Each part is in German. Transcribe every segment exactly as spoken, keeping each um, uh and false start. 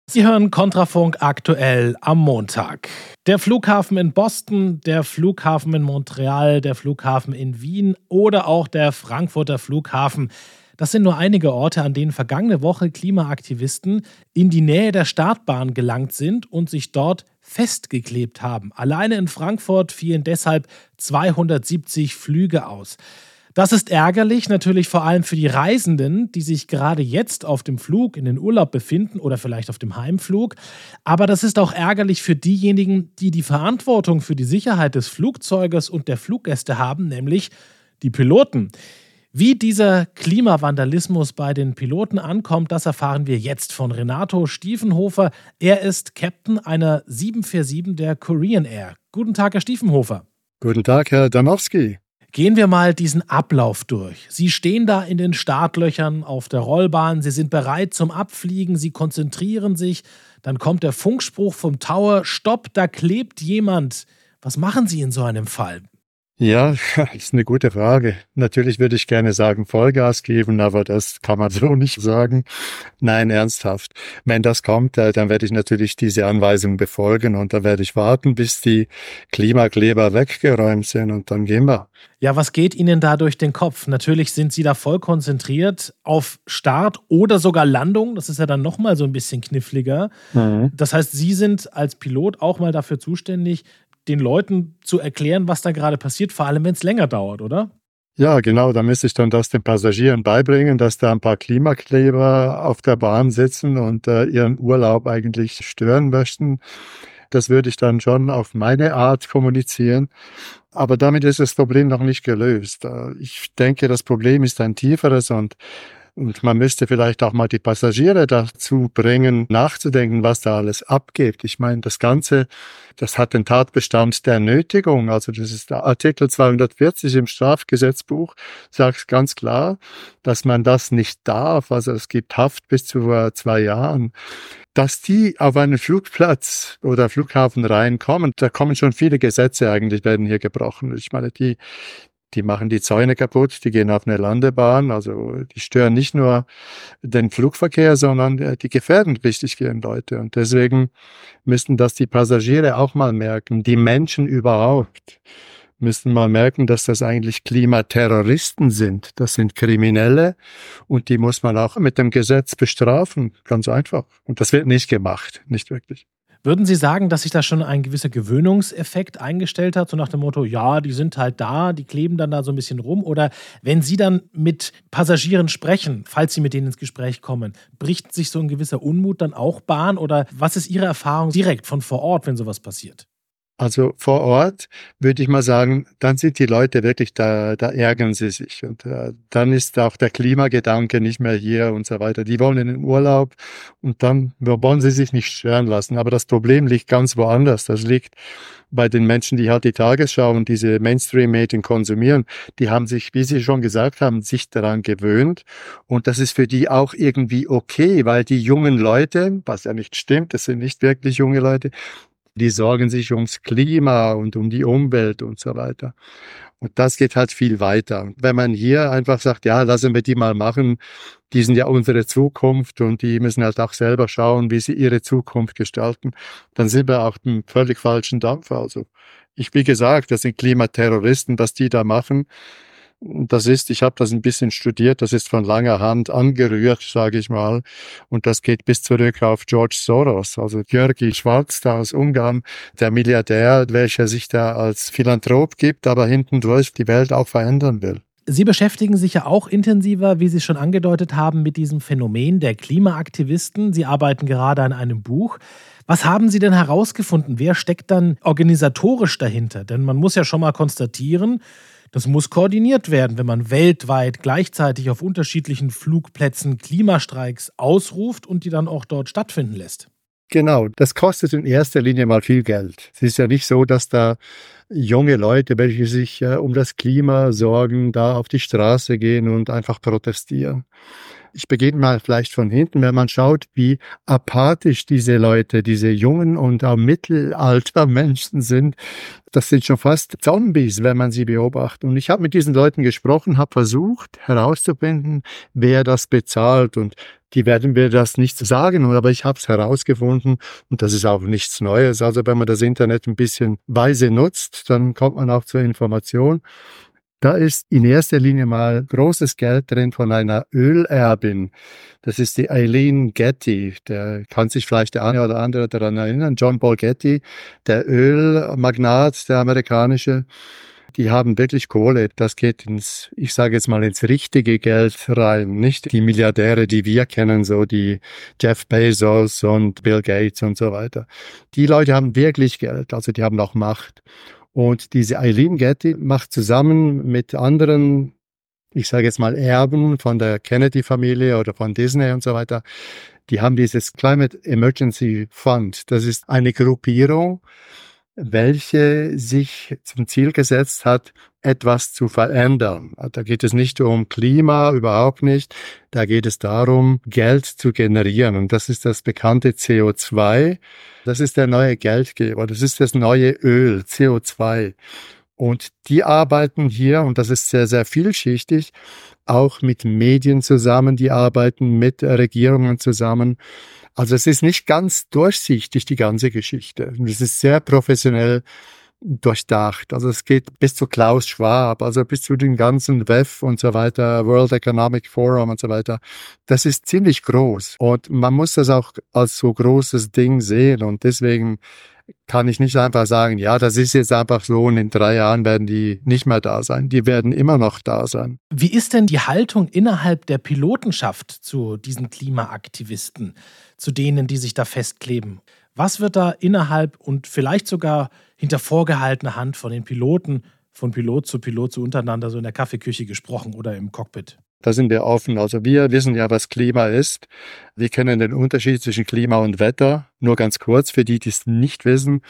Sie hören Kontrafunk aktuell am Montag. Der Flughafen in Boston, der Flughafen in Montreal, der Flughafen in Wien oder auch der Frankfurter Flughafen. Das sind nur einige Orte, an denen vergangene Woche Klimaaktivisten in die Nähe der Startbahn gelangt sind und sich dort festgeklebt haben. Alleine in Frankfurt fielen deshalb zweihundertsiebzig Flüge aus. Das ist ärgerlich, natürlich vor allem für die Reisenden, die sich gerade jetzt auf dem Flug in den Urlaub befinden oder vielleicht auf dem Heimflug. Aber das ist auch ärgerlich für diejenigen, die die Verantwortung für die Sicherheit des Flugzeuges und der Fluggäste haben, nämlich die Piloten. Wie dieser Klimavandalismus bei den Piloten ankommt, das erfahren wir jetzt von Renato Stiefenhofer. Er ist Captain einer sieben vier sieben der Korean Air. Guten Tag, Herr Stiefenhofer. Guten Tag, Herr Danowski. Gehen wir mal diesen Ablauf durch. Sie stehen da in den Startlöchern auf der Rollbahn, Sie sind bereit zum Abfliegen, Sie konzentrieren sich, dann kommt der Funkspruch vom Tower, Stopp, da klebt jemand. Was machen Sie in so einem Fall? Ja, das ist eine gute Frage. Natürlich würde ich gerne sagen, Vollgas geben, aber das kann man so nicht sagen. Nein, ernsthaft. Wenn das kommt, dann werde ich natürlich diese Anweisung befolgen und dann werde ich warten, bis die Klimakleber weggeräumt sind und dann gehen wir. Ja, was geht Ihnen da durch den Kopf? Natürlich sind Sie da voll konzentriert auf Start oder sogar Landung. Das ist ja dann nochmal so ein bisschen kniffliger. Mhm. Das heißt, Sie sind als Pilot auch mal dafür zuständig, den Leuten zu erklären, was da gerade passiert, vor allem wenn es länger dauert, oder? Ja, genau, da müsste ich dann das den Passagieren beibringen, dass da ein paar Klimakleber auf der Bahn sitzen und äh, ihren Urlaub eigentlich stören möchten. Das würde ich dann schon auf meine Art kommunizieren. Aber damit ist das Problem noch nicht gelöst. Ich denke, das Problem ist ein tieferes und Und man müsste vielleicht auch mal die Passagiere dazu bringen, nachzudenken, was da alles abgeht. Ich meine, das Ganze, das hat den Tatbestand der Nötigung. Also das ist der Artikel zweihundertvierzig im Strafgesetzbuch, sagt ganz klar, dass man das nicht darf. Also es gibt Haft bis zu zwei Jahren. Dass die auf einen Flugplatz oder Flughafen reinkommen, da kommen schon viele Gesetze eigentlich, werden hier gebrochen. Ich meine, die Die machen die Zäune kaputt, die gehen auf eine Landebahn, also die stören nicht nur den Flugverkehr, sondern die gefährden richtig gehen Leute. Und deswegen müssten das die Passagiere auch mal merken, die Menschen überhaupt müssten mal merken, dass das eigentlich Klimaterroristen sind. Das sind Kriminelle und die muss man auch mit dem Gesetz bestrafen, ganz einfach. Und das wird nicht gemacht, nicht wirklich. Würden Sie sagen, dass sich da schon ein gewisser Gewöhnungseffekt eingestellt hat, so nach dem Motto, ja, die sind halt da, die kleben dann da so ein bisschen rum? Oder wenn Sie dann mit Passagieren sprechen, falls Sie mit denen ins Gespräch kommen, bricht sich so ein gewisser Unmut dann auch Bahn? Oder was ist Ihre Erfahrung direkt von vor Ort, wenn sowas passiert? Also vor Ort würde ich mal sagen, dann sind die Leute wirklich, da, da ärgern sie sich. Und äh, dann ist auch der Klimagedanke nicht mehr hier und so weiter. Die wollen in den Urlaub und dann wollen sie sich nicht stören lassen. Aber das Problem liegt ganz woanders. Das liegt bei den Menschen, die halt die Tagesschau und diese Mainstream-Medien konsumieren. Die haben sich, wie Sie schon gesagt haben, sich daran gewöhnt. Und das ist für die auch irgendwie okay, weil die jungen Leute, was ja nicht stimmt, das sind nicht wirklich junge Leute, die sorgen sich ums Klima und um die Umwelt und so weiter. Und das geht halt viel weiter. Wenn man hier einfach sagt, ja, lassen wir die mal machen, die sind ja unsere Zukunft und die müssen halt auch selber schauen, wie sie ihre Zukunft gestalten, dann sind wir auf dem völlig falschen Dampfer. Also ich, wie gesagt, das sind Klimaterroristen, was die da machen. Das ist, ich habe das ein bisschen studiert, das ist von langer Hand angerührt, sage ich mal. Und das geht bis zurück auf George Soros, also György Schwarz da aus Ungarn, der Milliardär, welcher sich da als Philanthrop gibt, aber hintendurch die Welt auch verändern will. Sie beschäftigen sich ja auch intensiver, wie Sie schon angedeutet haben, mit diesem Phänomen der Klimaaktivisten. Sie arbeiten gerade an einem Buch. Was haben Sie denn herausgefunden? Wer steckt dann organisatorisch dahinter? Denn man muss ja schon mal konstatieren, das muss koordiniert werden, wenn man weltweit gleichzeitig auf unterschiedlichen Flugplätzen Klimastreiks ausruft und die dann auch dort stattfinden lässt. Genau, das kostet in erster Linie mal viel Geld. Es ist ja nicht so, dass da junge Leute, welche sich äh, um das Klima sorgen, da auf die Straße gehen und einfach protestieren. Ich beginne mal vielleicht von hinten, wenn man schaut, wie apathisch diese Leute, diese jungen und auch mittelalter Menschen sind. Das sind schon fast Zombies, wenn man sie beobachtet. Und ich habe mit diesen Leuten gesprochen, habe versucht herauszufinden, wer das bezahlt. Und die werden mir das nicht sagen, aber ich habe es herausgefunden und das ist auch nichts Neues. Also wenn man das Internet ein bisschen weise nutzt, dann kommt man auch zur Information. Da ist in erster Linie mal großes Geld drin von einer Ölerbin. Das ist die Eileen Getty. Der kann sich vielleicht der eine oder andere daran erinnern. John Paul Getty, der Ölmagnat, der amerikanische. Die haben wirklich Kohle. Das geht ins, ich sage jetzt mal, ins richtige Geld rein. Nicht die Milliardäre, die wir kennen, so die Jeff Bezos und Bill Gates und so weiter. Die Leute haben wirklich Geld, also die haben auch Macht. Und diese Eileen Getty macht zusammen mit anderen, ich sage jetzt mal Erben von der Kennedy-Familie oder von Disney und so weiter, die haben dieses Climate Emergency Fund. Das ist eine Gruppierung, welche sich zum Ziel gesetzt hat, etwas zu verändern. Da geht es nicht um Klima, überhaupt nicht. Da geht es darum, Geld zu generieren. Und das ist das bekannte C O zwei. Das ist der neue Geldgeber. Das ist das neue Öl, C O zwei. Und die arbeiten hier, und das ist sehr, sehr vielschichtig, auch mit Medien zusammen. Die arbeiten mit Regierungen zusammen. Also es ist nicht ganz durchsichtig, die ganze Geschichte. Es ist sehr professionell durchdacht. Also es geht bis zu Klaus Schwab, also bis zu den ganzen W E F und so weiter, World Economic Forum und so weiter. Das ist ziemlich groß und man muss das auch als so großes Ding sehen und deswegen kann ich nicht einfach sagen, ja, das ist jetzt einfach so und in drei Jahren werden die nicht mehr da sein. Die werden immer noch da sein. Wie ist denn die Haltung innerhalb der Pilotenschaft zu diesen Klimaaktivisten, zu denen, die sich da festkleben? Was wird da innerhalb und vielleicht sogar hinter vorgehaltener Hand von den Piloten, von Pilot zu Pilot so untereinander so in der Kaffeeküche gesprochen oder im Cockpit? Da sind wir offen. Also wir wissen ja, was Klima ist. Wir kennen den Unterschied zwischen Klima und Wetter. Nur ganz kurz für die, die es nicht wissen.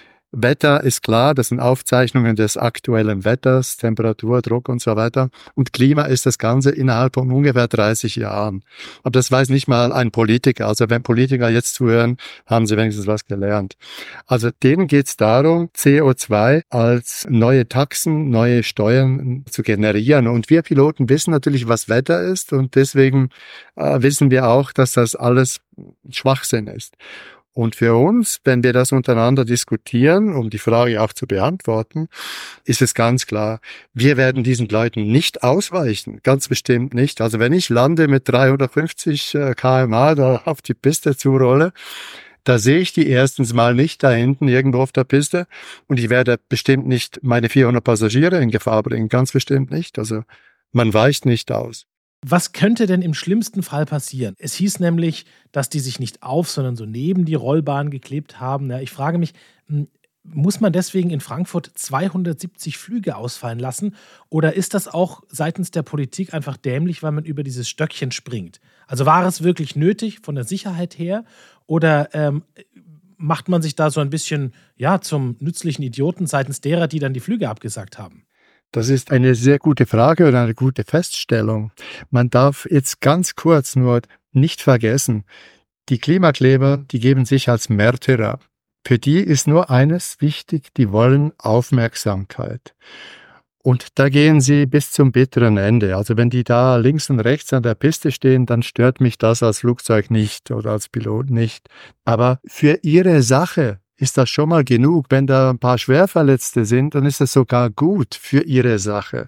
Wetter ist klar, das sind Aufzeichnungen des aktuellen Wetters, Temperatur, Druck und so weiter. Und Klima ist das Ganze innerhalb von ungefähr dreißig Jahren. Aber das weiß nicht mal ein Politiker. Also wenn Politiker jetzt zuhören, haben sie wenigstens was gelernt. Also denen geht es darum, C O zwei als neue Taxen, neue Steuern zu generieren. Und wir Piloten wissen natürlich, was Wetter ist. Und deswegen äh, wissen wir auch, dass das alles Schwachsinn ist. Und für uns, wenn wir das untereinander diskutieren, um die Frage auch zu beantworten, ist es ganz klar, wir werden diesen Leuten nicht ausweichen, ganz bestimmt nicht. Also wenn ich lande mit dreihundertfünfzig Kilometer pro Stunde da auf die Piste zurolle, da sehe ich die erstens mal nicht da hinten irgendwo auf der Piste und ich werde bestimmt nicht meine vierhundert Passagiere in Gefahr bringen, ganz bestimmt nicht. Also man weicht nicht aus. Was könnte denn im schlimmsten Fall passieren? Es hieß nämlich, dass die sich nicht auf, sondern so neben die Rollbahn geklebt haben. Ja, ich frage mich, muss man deswegen in Frankfurt zweihundertsiebzig Flüge ausfallen lassen? Oder ist das auch seitens der Politik einfach dämlich, weil man über dieses Stöckchen springt? Also war es wirklich nötig von der Sicherheit her? Oder ähm, macht man sich da so ein bisschen ja, zum nützlichen Idioten seitens derer, die dann die Flüge abgesagt haben? Das ist eine sehr gute Frage oder eine gute Feststellung. Man darf jetzt ganz kurz nur nicht vergessen, die Klimakleber, die geben sich als Märtyrer. Für die ist nur eines wichtig, die wollen Aufmerksamkeit. Und da gehen sie bis zum bitteren Ende. Also wenn die da links und rechts an der Piste stehen, dann stört mich das als Flugzeug nicht oder als Pilot nicht. Aber für ihre Sache ist das schon mal genug. Wenn da ein paar Schwerverletzte sind, dann ist das sogar gut für ihre Sache.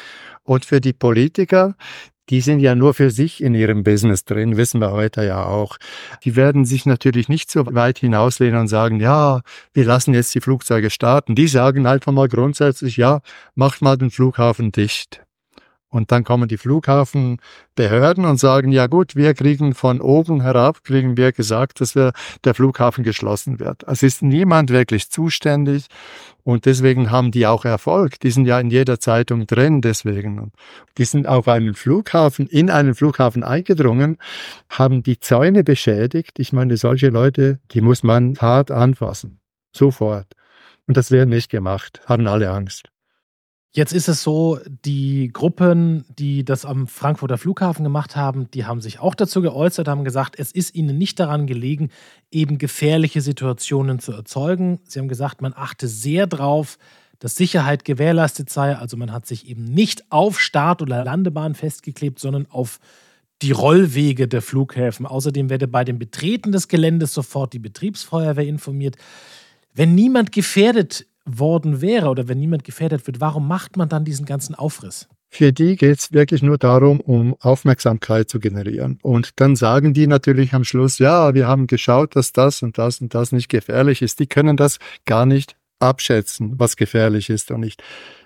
Und für die Politiker, die sind ja nur für sich in ihrem Business drin, wissen wir heute ja auch. Die werden sich natürlich nicht so weit hinauslehnen und sagen, ja, wir lassen jetzt die Flugzeuge starten. Die sagen einfach mal grundsätzlich, ja, macht mal den Flughafen dicht. Und dann kommen die Flughafenbehörden und sagen, ja gut, wir kriegen von oben herab, kriegen wir gesagt, dass wir, der Flughafen geschlossen wird. Es ist niemand wirklich zuständig und deswegen haben die auch Erfolg. Die sind ja in jeder Zeitung drin deswegen. Die sind auf einen Flughafen, in einen Flughafen eingedrungen, haben die Zäune beschädigt. Ich meine, solche Leute, die muss man hart anfassen. Sofort. Und das wird nicht gemacht. Haben alle Angst. Jetzt ist es so, die Gruppen, die das am Frankfurter Flughafen gemacht haben, die haben sich auch dazu geäußert, haben gesagt, es ist ihnen nicht daran gelegen, eben gefährliche Situationen zu erzeugen. Sie haben gesagt, man achte sehr drauf, dass Sicherheit gewährleistet sei. Also man hat sich eben nicht auf Start- oder Landebahn festgeklebt, sondern auf die Rollwege der Flughäfen. Außerdem werde bei dem Betreten des Geländes sofort die Betriebsfeuerwehr informiert. Wenn niemand gefährdet worden wäre oder wenn niemand gefährdet wird, warum macht man dann diesen ganzen Aufriss? Für die geht es wirklich nur darum, um Aufmerksamkeit zu generieren. Und dann sagen die natürlich am Schluss, ja, wir haben geschaut, dass das und das und das nicht gefährlich ist. Die können das gar nicht abschätzen, was gefährlich ist und nicht.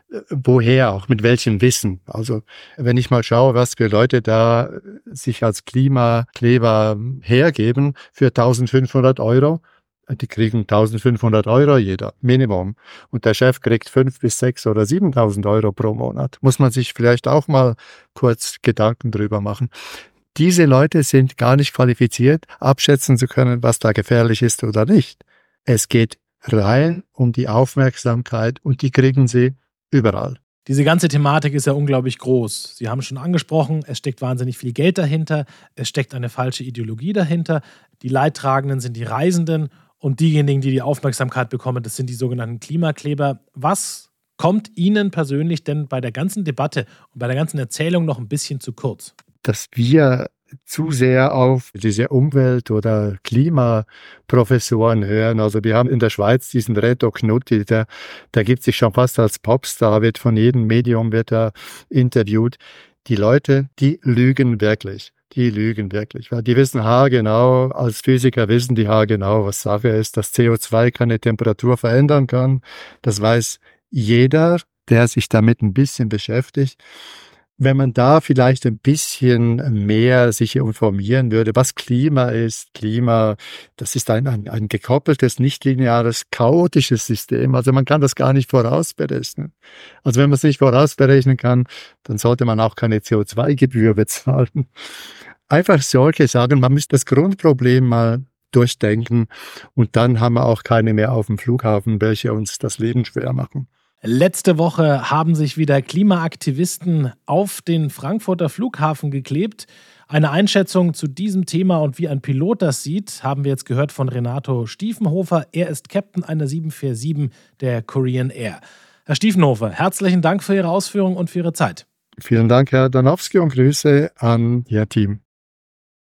Woher auch, mit welchem Wissen. Also wenn ich mal schaue, was für Leute da sich als Klimakleber hergeben für eintausendfünfhundert Euro, die kriegen eintausendfünfhundert Euro jeder, Minimum. Und der Chef kriegt fünf bis sechs oder siebentausend Euro pro Monat. Muss man sich vielleicht auch mal kurz Gedanken drüber machen. Diese Leute sind gar nicht qualifiziert, abschätzen zu können, was da gefährlich ist oder nicht. Es geht rein um die Aufmerksamkeit und die kriegen sie überall. Diese ganze Thematik ist ja unglaublich groß. Sie haben es schon angesprochen, es steckt wahnsinnig viel Geld dahinter, es steckt eine falsche Ideologie dahinter. Die Leidtragenden sind die Reisenden und diejenigen, die die Aufmerksamkeit bekommen, das sind die sogenannten Klimakleber. Was kommt Ihnen persönlich denn bei der ganzen Debatte und bei der ganzen Erzählung noch ein bisschen zu kurz? Dass wir zu sehr auf diese Umwelt- oder Klimaprofessoren hören. Also wir haben in der Schweiz diesen Reto Knutti, der, der gibt sich schon fast als Popstar, wird von jedem Medium wird er interviewt. Die Leute, die lügen wirklich. Die lügen wirklich, weil die wissen haargenau, als Physiker wissen die haargenau, was Sache ist, dass C O zwei keine Temperatur verändern kann. Das weiß jeder, der sich damit ein bisschen beschäftigt. Wenn man da vielleicht ein bisschen mehr sich informieren würde, was Klima ist. Klima, das ist ein, ein, ein gekoppeltes, nicht-lineares, chaotisches System. Also man kann das gar nicht vorausberechnen. Also wenn man es nicht vorausberechnen kann, dann sollte man auch keine C O zwei Gebühr bezahlen. Einfach solche Sachen, man müsste das Grundproblem mal durchdenken und dann haben wir auch keine mehr auf dem Flughafen, welche uns das Leben schwer machen. Letzte Woche haben sich wieder Klimaaktivisten auf den Frankfurter Flughafen geklebt. Eine Einschätzung zu diesem Thema und wie ein Pilot das sieht, haben wir jetzt gehört von Renato Stiefenhofer. Er ist Captain einer sieben vier sieben der Korean Air. Herr Stiefenhofer, herzlichen Dank für Ihre Ausführungen und für Ihre Zeit. Vielen Dank, Herr Danowski, und Grüße an Ihr Team.